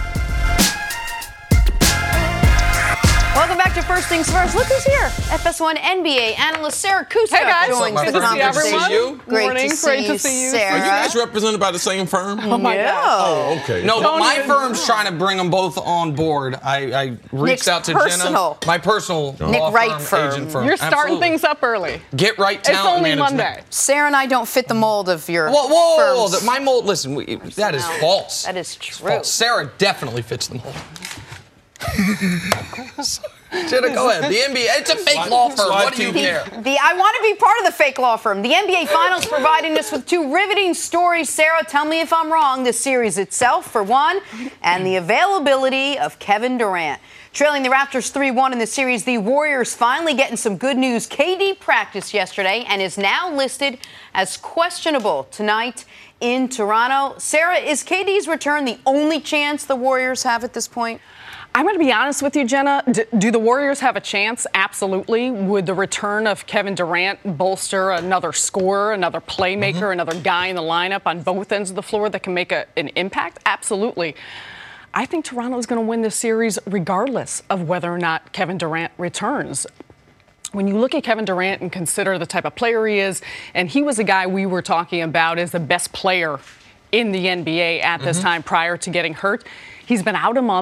Welcome back to First Things First. Look who's here. FS1 NBA analyst Sarah Kusa Hey guys, joins good the to see conversation. everyone. Great Morning, to see great you, to see you. Sarah. Are you guys represented by the same firm? Oh my God. Oh, okay. No, but Don't my even- firm's trying to bring them both on board. I reached Nick's out to personal. Jenna, my personal Nick law Wright firm. agent firm. You're starting Absolutely. things up early. Get right It's talent only management. Monday. Sarah and I don't fit the mold of your Whoa, firm's my mold. Listen, that is false. That is It's true. false. Sarah definitely fits the mold. Jenna, go ahead. The NBA, it's a fake law firm. What do you care? I want to be part of the fake law firm. The NBA Finals providing us with 2 riveting stories. Sarah, tell me if I'm wrong. The series itself, for one, and the availability of Kevin Durant. Trailing the Raptors 3-1 in the series, the Warriors finally getting some good news. KD practiced yesterday and is now listed as questionable tonight in Toronto. Sarah, is KD's return the only chance the Warriors have at this point? I'm going to be honest with you, Jenna. Do the Warriors have a chance? Absolutely. Would the return of Kevin Durant bolster another scorer, another playmaker, another guy in the lineup on both ends of the floor that can make an impact? Absolutely. I think Toronto's going to win this series regardless of whether or not Kevin Durant returns. When you look at Kevin Durant and consider the type of player he is, and he was a guy we were talking about as the best player in the NBA at this time prior to getting hurt. He's been out a month.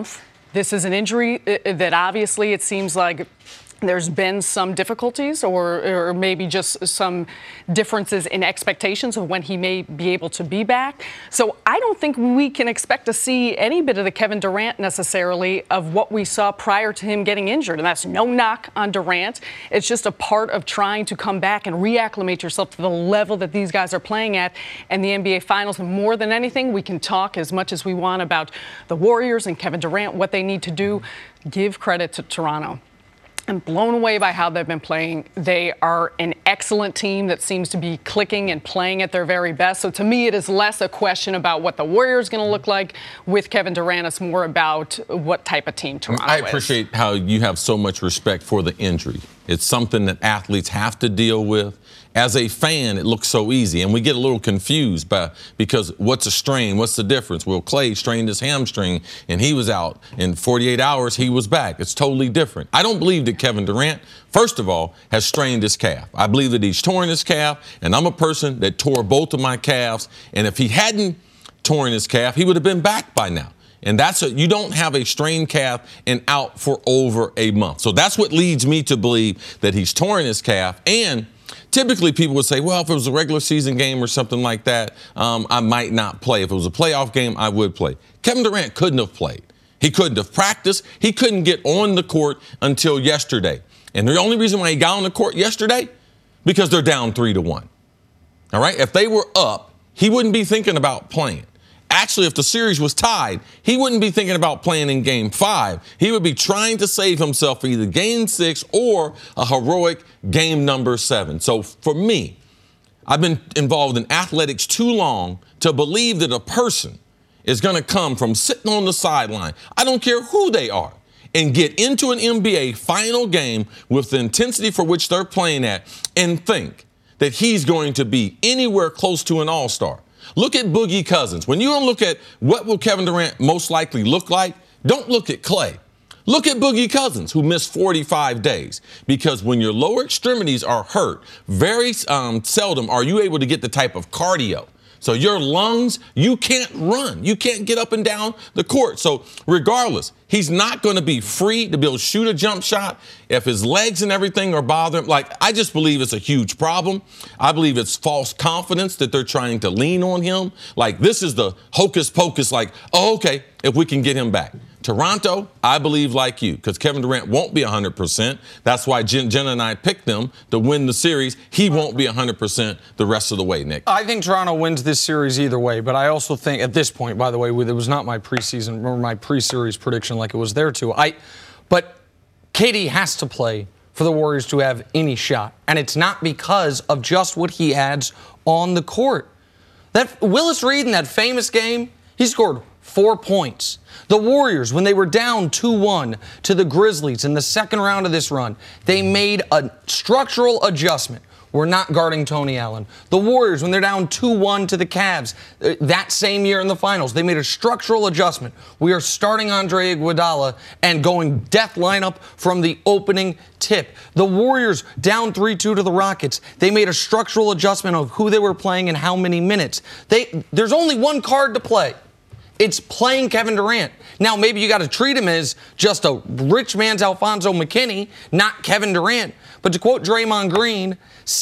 This is an injury that obviously it seems like there's been some difficulties or maybe just some differences in expectations of when he may be able to be back. So I don't think we can expect to see any bit of the Kevin Durant necessarily of what we saw prior to him getting injured. And that's no knock on Durant. It's just a part of trying to come back and reacclimate yourself to the level that these guys are playing at in the NBA Finals. And more than anything, we can talk as much as we want about the Warriors and Kevin Durant, what they need to do. Give credit to Toronto. I'm blown away by how they've been playing. They are an excellent team that seems to be clicking and playing at their very best. So to me, it is less a question about what the Warriors are going to look like with Kevin Durant. It's more about what type of team Toronto is. I appreciate how you have so much respect for the injury. It's something that athletes have to deal with. As a fan, it looks so easy, and we get a little confused because what's a strain? What's the difference? Well, Clay strained his hamstring, and he was out. In 48 hours, he was back. It's totally different. I don't believe that Kevin Durant, first of all, has strained his calf. I believe that he's torn his calf, and I'm a person that tore both of my calves, and if he hadn't torn his calf, he would have been back by now. And you don't have a strained calf and out for over a month. So that's what leads me to believe that he's torn his calf. And typically people would say, well, if it was a regular season game or something like that, I might not play. If it was a playoff game, I would play. Kevin Durant couldn't have played. He couldn't have practiced. He couldn't get on the court until yesterday. And the only reason why he got on the court yesterday, because they're down 3-1. All right? If they were up, he wouldn't be thinking about playing. Actually, if the series was tied, he wouldn't be thinking about playing in Game 5. He would be trying to save himself for either Game 6 or a heroic Game number 7. So for me, I've been involved in athletics too long to believe that a person is going to come from sitting on the sideline, I don't care who they are, and get into an NBA final game with the intensity for which they're playing at and think that he's going to be anywhere close to an all-star. Look at Boogie Cousins. When you look at what will Kevin Durant most likely look like, don't look at Clay. Look at Boogie Cousins, who missed 45 days. Because when your lower extremities are hurt, very seldom are you able to get the type of cardio. So your lungs, you can't run. You can't get up and down the court. So regardless, he's not going to be free to be able to shoot a jump shot if his legs and everything are bothering him. I just believe it's a huge problem. I believe it's false confidence that they're trying to lean on him. This is the hocus pocus, oh, okay, if we can get him back. Toronto, I believe like you, because Kevin Durant won't be 100%. That's why Jenna and I picked them to win the series. He won't be 100% the rest of the way, Nick. I think Toronto wins this series either way, but I also think at this point, by the way, it was not my preseason or my pre-series prediction like it was there too. But KD has to play for the Warriors to have any shot, and it's not because of just what he adds on the court. That Willis Reed in that famous game, he scored 4 points. The Warriors, when they were down 2-1 to the Grizzlies in the second round of this run, they made a structural adjustment. We're not guarding Tony Allen. The Warriors, when they're down 2-1 to the Cavs that same year in the finals, they made a structural adjustment. We are starting Andre Iguodala and going death lineup from the opening tip. The Warriors down 3-2 to the Rockets. They made a structural adjustment of who they were playing and how many minutes. There's only one card to play. It's playing Kevin Durant. Now, maybe you got to treat him as just a rich man's Alfonso McKinney, not Kevin Durant. But to quote Draymond Green,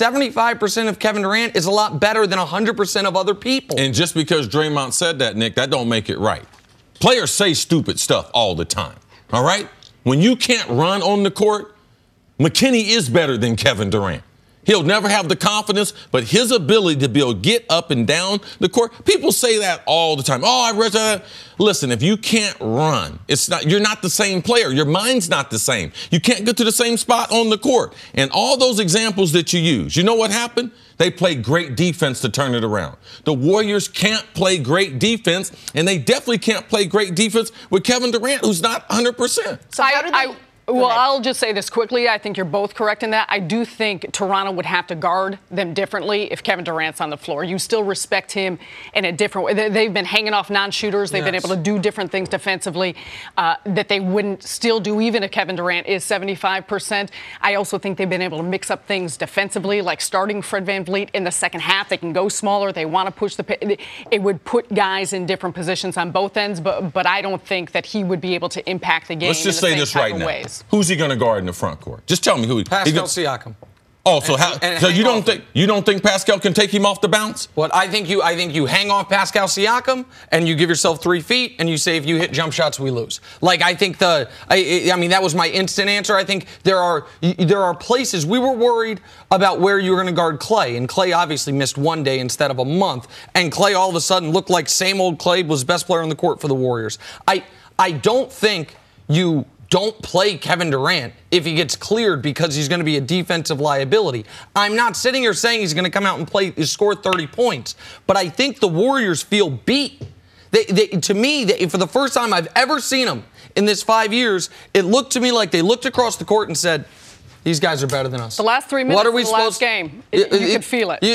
75% of Kevin Durant is a lot better than 100% of other people. And just because Draymond said that, Nick, that don't make it right. Players say stupid stuff all the time, all right? When you can't run on the court, McKinney is better than Kevin Durant. He'll never have the confidence, but his ability to be able to get up and down the court, people say that all the time. Oh, I read that. Listen, if you can't run, you're not the same player. Your mind's not the same. You can't get to the same spot on the court. And all those examples that you use, you know what happened? They played great defense to turn it around. The Warriors can't play great defense, and they definitely can't play great defense with Kevin Durant, who's not 100%. So how do they... Well, I'll just say this quickly. I think you're both correct in that. I do think Toronto would have to guard them differently if Kevin Durant's on the floor. You still respect him in a different way. They've been hanging off non-shooters. They've been able to do different things defensively that they wouldn't still do even if Kevin Durant is 75%. I also think they've been able to mix up things defensively, like starting Fred VanVleet in the second half. They can go smaller. They want to push it would put guys in different positions on both ends, but I don't think that he would be able to impact the game. Let's just say this right now. Ways. Who's he going to guard in the front court? Just tell me who he. Pascal Siakam. Oh, so you don't think Pascal can take him off the bounce? What I think you hang off Pascal Siakam and you give yourself 3 feet and you say if you hit jump shots we lose. Like I think I mean that was my instant answer. I think there are places we were worried about where you were going to guard Klay, and Klay obviously missed 1 day instead of a month, and Klay all of a sudden looked like same old Klay, was best player on the court for the Warriors. I don't think you don't play Kevin Durant if he gets cleared because he's going to be a defensive liability. I'm not sitting here saying he's going to come out and score 30 points, but I think the Warriors feel beat. To me, for the first time I've ever seen them in this 5 years, it looked to me like they looked across the court and said, these guys are better than us. The last 3 minutes of the last game, you could feel it.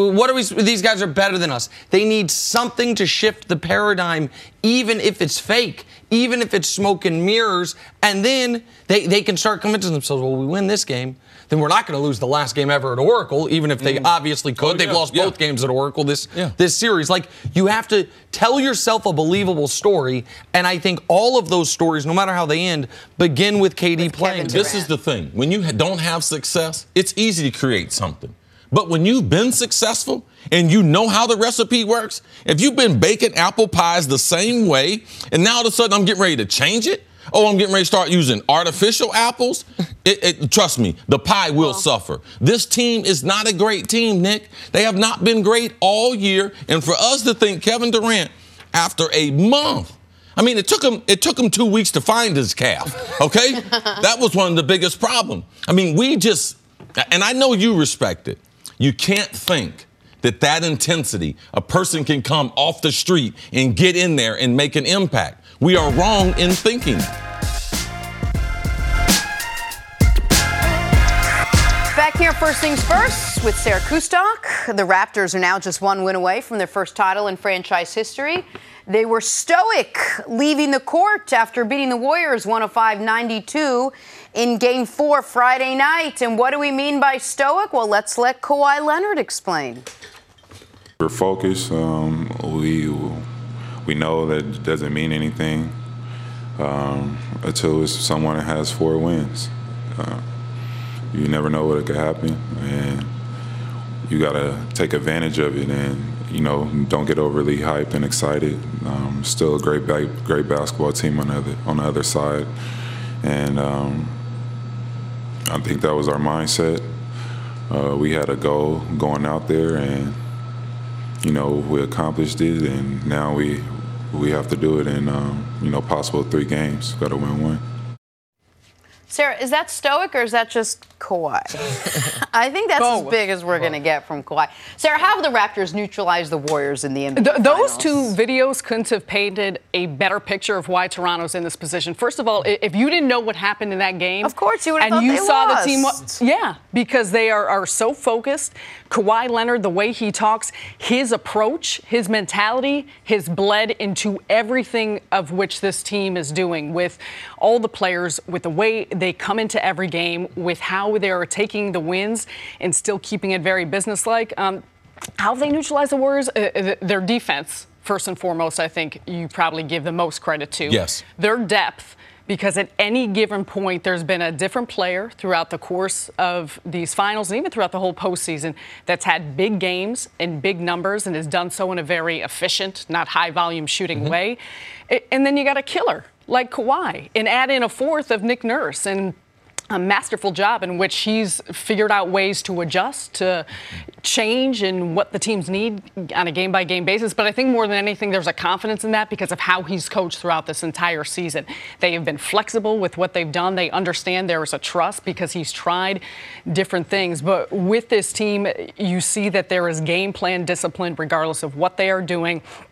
These guys are better than us. They need something to shift the paradigm, even if it's fake, even if it's smoke and mirrors, and then they can start convincing themselves, well, we win this game, then we're not going to lose the last game ever at Oracle, even if they obviously could. They've lost both games at Oracle this series. Like, you have to tell yourself a believable story, and I think all of those stories, no matter how they end, begin with KD playing. This is the thing. When you don't have success, it's easy to create something. But when you've been successful and you know how the recipe works, if you've been baking apple pies the same way, and now all of a sudden I'm getting ready to change it, I'm getting ready to start using artificial apples. Trust me, the pie will suffer. This team is not a great team, Nick. They have not been great all year. And for us to think Kevin Durant, after a month, I mean, it took him 2 weeks to find his calf, okay? That was one of the biggest problems. I mean, and I know you respect it. You can't think that intensity, a person can come off the street and get in there and make an impact. We are wrong in thinking. Back here, first things first, with Sarah Kustok. The Raptors are now just 1 win away from their first title in franchise history. They were stoic leaving the court after beating the Warriors 105-92 in Game 4 Friday night. And what do we mean by stoic? Well, let's let Kawhi Leonard explain. We're focused. We know that it doesn't mean anything until it's someone that has 4 wins. You never know what could happen, and you got to take advantage of it and, don't get overly hyped and excited. Still a great basketball team on the other side. And I think that was our mindset. We had a goal going out there, and, we accomplished it, and now we have to do it in, possible 3 games. Got to win 1. Sarah, is that stoic or is that just Kawhi? I think that's as big as we're going to get from Kawhi. Sarah, how have the Raptors neutralized the Warriors in the NBA Those 2 videos couldn't have painted a better picture of why Toronto's in this position. First of all, if you didn't know what happened in that game, of course you would have thought and you they saw lost. The team, because they are so focused. Kawhi Leonard, the way he talks, his approach, his mentality, has bled into everything of which this team is doing, with all the players, with the way they come into every game, with how they are taking the wins and still keeping it very businesslike. How they neutralize the Warriors? Their defense, first and foremost, I think you probably give the most credit to. Yes. Their depth. Because at any given point, there's been a different player throughout the course of these finals and even throughout the whole postseason that's had big games and big numbers and has done so in a very efficient, not high-volume shooting way. And then you got a killer like Kawhi, and add in a fourth of Nick Nurse, and a masterful job in which he's figured out ways to adjust, to change in what the teams need on a game-by-game basis. But I think more than anything, there's a confidence in that because of how he's coached throughout this entire season. They have been flexible with what they've done. They understand there is a trust because he's tried different things. But with this team, you see that there is game plan discipline regardless of what they are doing.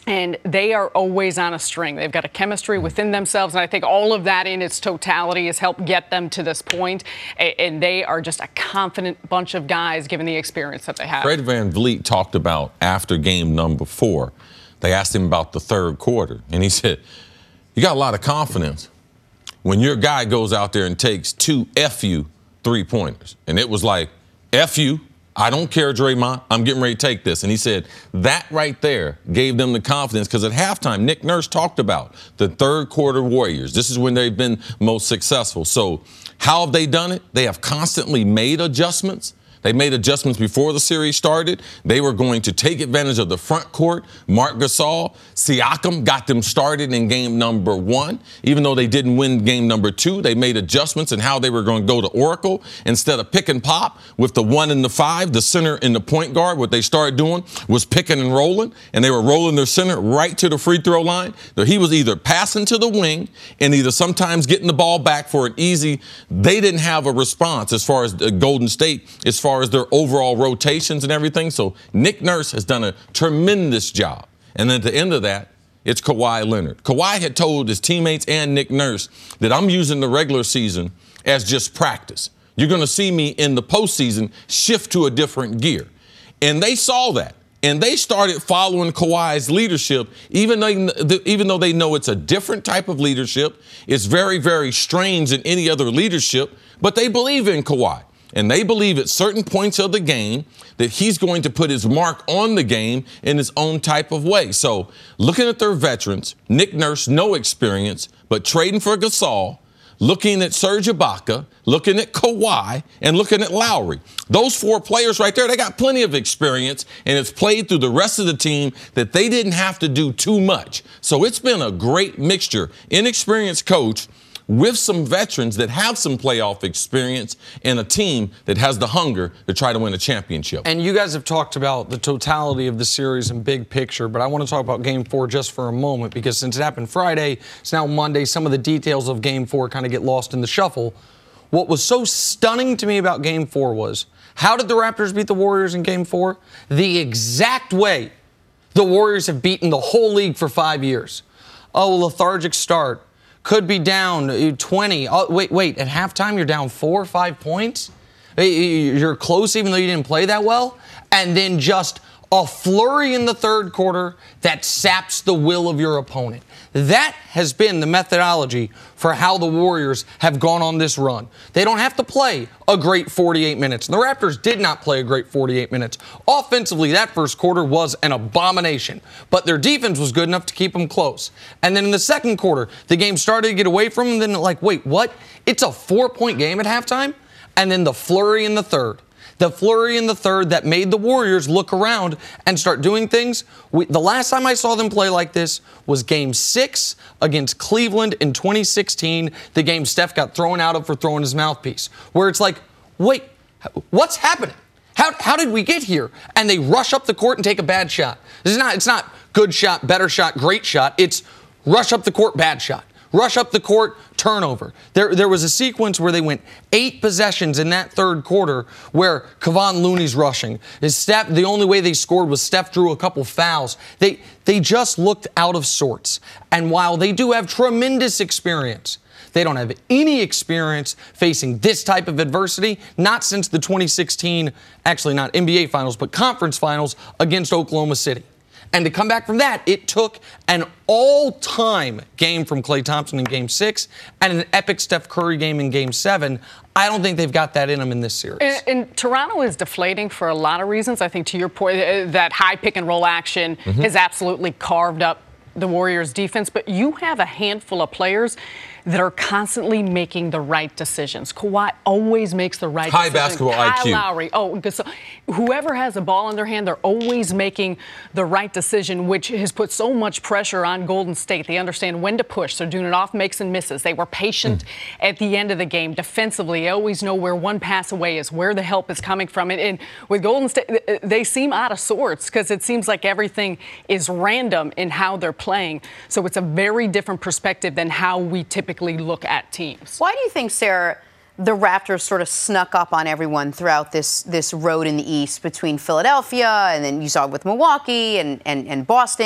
And they are always on a string. They've got a chemistry within themselves, and I think all of that in its totality has helped get them to this point. And they are just a confident bunch of guys, given the experience that they have. Fred VanVleet talked about after game number 4, they asked him about the third quarter, and he said, you got a lot of confidence when your guy goes out there and takes 2 FU 3-pointers. And it was like, FU, I don't care, Draymond. I'm getting ready to take this. And he said that right there gave them the confidence, because at halftime, Nick Nurse talked about the third quarter Warriors. This is when they've been most successful. So how have they done it? They have constantly made adjustments. They made adjustments before the series started. They were going to take advantage of the front court. Marc Gasol, Siakam got them started in game number 1. Even though they didn't win game number 2, they made adjustments in how they were going to go to Oracle. Instead of pick and pop with the 1 and the 5, the center and the point guard, what they started doing was picking and rolling, and they were rolling their center right to the free throw line. So he was either passing to the wing and either sometimes getting the ball back for an easy. They didn't have a response as far as Golden State, as far as their overall rotations and everything. So Nick Nurse has done a tremendous job. And then at the end of that, it's Kawhi Leonard. Kawhi had told his teammates and Nick Nurse that I'm using the regular season as just practice. You're going to see me in the postseason shift to a different gear. And they saw that. And they started following Kawhi's leadership, even though they know it's a different type of leadership. It's very, very strange than any other leadership, but they believe in Kawhi. And they believe at certain points of the game that he's going to put his mark on the game in his own type of way. So looking at their veterans, Nick Nurse, no experience, but trading for Gasol, looking at Serge Ibaka, looking at Kawhi, and looking at Lowry. Those 4 players right there, they got plenty of experience, and it's played through the rest of the team that they didn't have to do too much. So it's been a great mixture. Inexperienced coach with some veterans that have some playoff experience and a team that has the hunger to try to win a championship. And you guys have talked about the totality of the series and big picture, but I want to talk about Game 4 just for a moment, because since it happened Friday, it's now Monday, some of the details of Game 4 kind of get lost in the shuffle. What was so stunning to me about Game 4 was, how did the Raptors beat the Warriors in Game 4? The exact way the Warriors have beaten the whole league for 5 years. Oh, lethargic start. Could be down 20. Oh, wait, at halftime you're down 4 or 5 points? You're close even though you didn't play that well? And then just a flurry in the third quarter that saps the will of your opponent. That has been the methodology for how the Warriors have gone on this run. They don't have to play a great 48 minutes. And the Raptors did not play a great 48 minutes. Offensively, that first quarter was an abomination. But their defense was good enough to keep them close. And then in the second quarter, the game started to get away from them. And then wait, what? It's a 4-point game at halftime? And then the flurry in the third. The flurry in the third that made the Warriors look around and start doing things. The last time I saw them play like this was Game 6 against Cleveland in 2016, the game Steph got thrown out of for throwing his mouthpiece, where it's like, wait, what's happening? How did we get here? And they rush up the court and take a bad shot. It's not good shot, better shot, great shot. It's rush up the court, bad shot. Rush up the court, turnover. There was a sequence where they went 8 possessions in that third quarter where Kevon Looney's rushing. The only way they scored was Steph drew a couple fouls. They just looked out of sorts. And while they do have tremendous experience, they don't have any experience facing this type of adversity, not since the 2016, actually not NBA Finals, but Conference Finals against Oklahoma City. And to come back from that, it took an all-time game from Klay Thompson in Game 6 and an epic Steph Curry game in Game 7. I don't think they've got that in them in this series. And Toronto is deflating for a lot of reasons. I think to your point, that high pick-and-roll action has absolutely carved up the Warriors' defense. But you have a handful of players that are constantly making the right decisions. Kawhi always makes the right decision. High basketball Kyle IQ. Lowry. Whoever has a ball in their hand, they're always making the right decision, which has put so much pressure on Golden State. They understand when to push. They're doing it off makes and misses. They were patient at the end of the game. Defensively, they always know where one pass away is, where the help is coming from. And with Golden State, they seem out of sorts because it seems like everything is random in how they're playing. So it's a very different perspective than how we typically look at teams. Why do you think, Sarah, the Raptors sort of snuck up on everyone throughout this road in the East between Philadelphia and then you saw it with Milwaukee and Boston,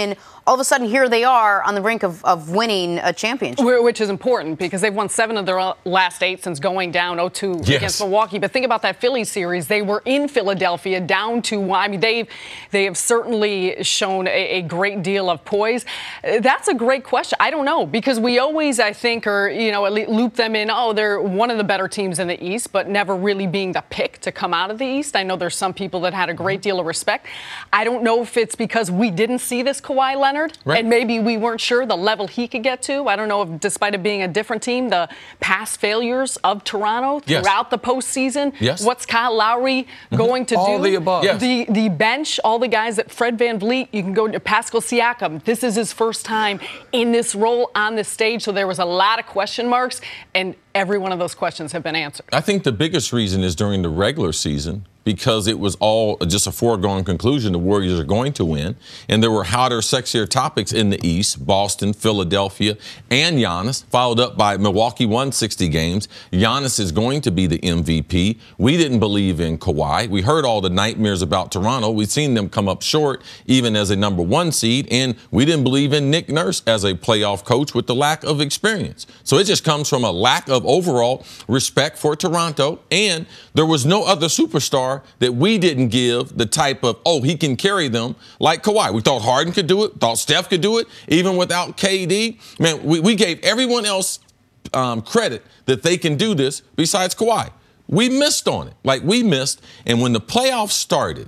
all of a sudden here they are on the brink of winning a championship. Which is important because they've won 7 of their last 8 since going down 0-2 against Milwaukee. But think about that Philly series. They were in Philadelphia down 2-1. I mean, they have certainly shown a great deal of poise. That's a great question. I don't know, because we always, I think, loop them in, they're one of the better teams in the East, but never really being the pick to come out of the East. I know there's some people that had a great deal of respect. I don't know if it's because we didn't see this Kawhi Leonard, and maybe we weren't sure the level he could get to. I don't know if, despite it being a different team, the past failures of Toronto throughout the postseason, what's Kyle Lowry going to do? All the above. The bench, all the guys that Fred VanVleet, you can go to Pascal Siakam. This is his first time in this role on this stage, so there was a lot of question marks, and every one of those questions have been answered. I think the biggest reason is during the regular season, because it was all just a foregone conclusion the Warriors are going to win. And there were hotter, sexier topics in the East: Boston, Philadelphia, and Giannis, followed up by Milwaukee won 60 games. Giannis is going to be the MVP. We didn't believe in Kawhi. We heard all the nightmares about Toronto. We've seen them come up short, even as a number 1 seed. And we didn't believe in Nick Nurse as a playoff coach with the lack of experience. So it just comes from a lack of overall respect for Toronto. And there was no other superstar that we didn't give the type of, he can carry them like Kawhi. We thought Harden could do it, thought Steph could do it, even without KD. Man, we gave everyone else credit that they can do this besides Kawhi. We missed on it. We missed. And when the playoffs started,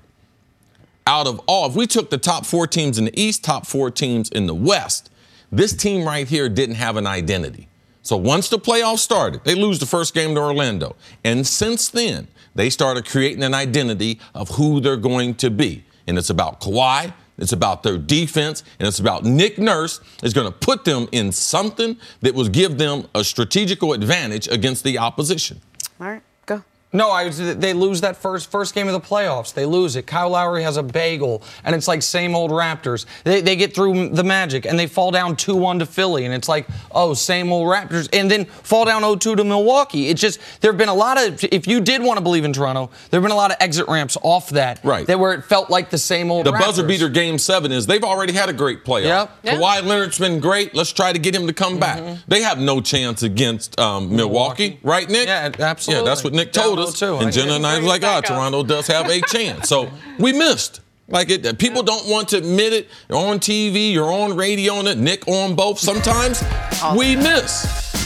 if we took the top 4 teams in the East, top 4 teams in the West, this team right here didn't have an identity. So once the playoffs started, they lose the first game to Orlando. And since then, they started creating an identity of who they're going to be. And it's about Kawhi, it's about their defense, and it's about Nick Nurse is going to put them in something that will give them a strategical advantage against the opposition. All right, go. No, they lose that first game of the playoffs. They lose it. Kyle Lowry has a bagel, and it's like same old Raptors. They get through the Magic, and they fall down 2-1 to Philly, and it's like, same old Raptors, and then fall down 0-2 to Milwaukee. It's just, there have been a lot of, if you did want to believe in Toronto, there have been a lot of exit ramps off that. Right. Where it felt like the same old The Raptors. buzzer beater game 7 is they've already had a great playoff. Yep. Kawhi Leonard's been great. Let's try to get him to come back. They have no chance against Milwaukee, right, Nick? Yeah, absolutely. Yeah, that's what Nick told us. Too. And Jenna and I was like, Toronto does have a chance. So we missed. People don't want to admit it. You're on TV, you're on radio, and Nick on both. Sometimes we miss.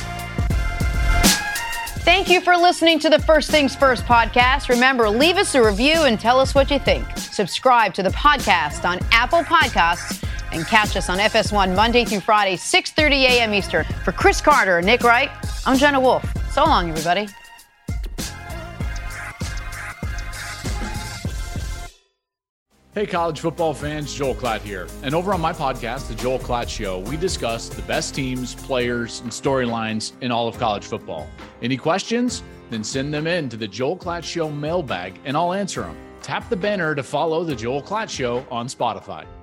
Thank you for listening to the First Things First podcast. Remember, leave us a review and tell us what you think. Subscribe to the podcast on Apple Podcasts and catch us on FS1 Monday through Friday, 6:30 a.m. Eastern. For Chris Carter and Nick Wright, I'm Jenna Wolf. So long, everybody. Hey, college football fans, Joel Klatt here. And over on my podcast, The Joel Klatt Show, we discuss the best teams, players, and storylines in all of college football. Any questions? Then send them in to the Joel Klatt Show mailbag, and I'll answer them. Tap the banner to follow The Joel Klatt Show on Spotify.